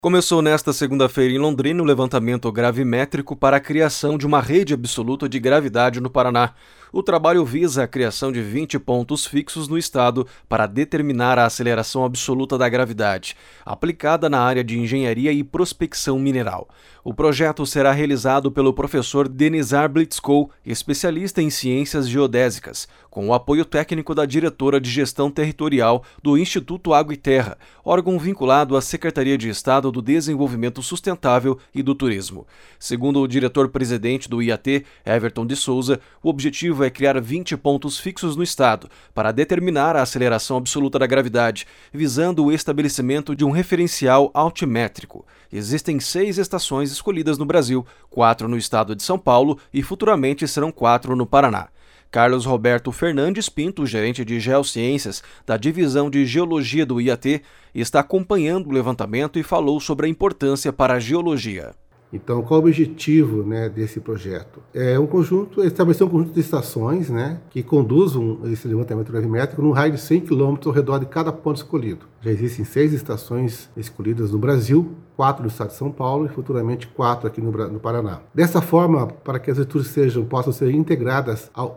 Começou nesta segunda-feira em Londrina o levantamento gravimétrico para a criação de uma rede absoluta de gravidade no Paraná. O trabalho visa a criação de 20 pontos fixos no estado para determinar a aceleração absoluta da gravidade, aplicada na área de engenharia e prospecção mineral. O projeto será realizado pelo professor Denizar Blitzkow, especialista em ciências geodésicas, com o apoio técnico da diretora de gestão territorial do Instituto Água e Terra, órgão vinculado à Secretaria de Estado do Desenvolvimento Sustentável e do Turismo. Segundo o diretor-presidente do IAT, Everton de Souza, o objetivo é criar 20 pontos fixos no estado para determinar a aceleração absoluta da gravidade, visando o estabelecimento de um referencial altimétrico. Existem 6 estações escolhidas no Brasil, 4 no estado de São Paulo e futuramente serão 4 no Paraná. Carlos Roberto Fernandes Pinto, gerente de Geociências da Divisão de Geologia do IAT, está acompanhando o levantamento e falou sobre a importância para a geologia. Então, qual é o objetivo, desse projeto? Estabelecer um conjunto de estações, que conduzam esse levantamento gravimétrico num raio de 100 km ao redor de cada ponto escolhido. Já existem 6 estações escolhidas no Brasil, 4 no estado de São Paulo e futuramente 4 aqui no Paraná. Dessa forma, para que as estruturas possam ser integradas ao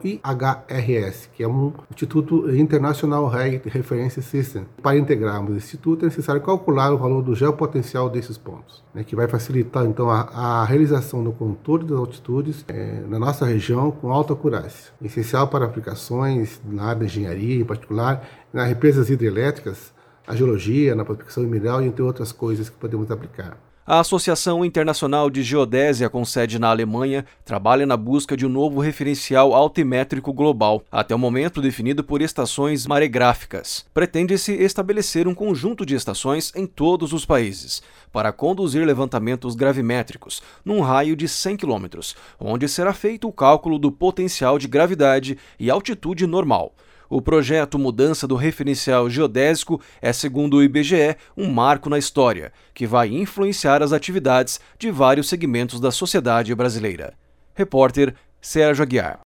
IHRS, que é um Instituto International High Reference System. Para integrarmos esse instituto, é necessário calcular o valor do geopotencial desses pontos, que vai facilitar então a realização do controle das altitudes na nossa região com alta acurácia, essencial para aplicações na área da engenharia, em particular nas represas hidrelétricas, a geologia, na prospecção mineral e entre outras coisas que podemos aplicar. A Associação Internacional de Geodésia, com sede na Alemanha, trabalha na busca de um novo referencial altimétrico global, até o momento definido por estações maregráficas. Pretende-se estabelecer um conjunto de estações em todos os países, para conduzir levantamentos gravimétricos, num raio de 100 km, onde será feito o cálculo do potencial de gravidade e altitude normal. O projeto Mudança do Referencial Geodésico é, segundo o IBGE, um marco na história, que vai influenciar as atividades de vários segmentos da sociedade brasileira. Repórter Sérgio Aguiar.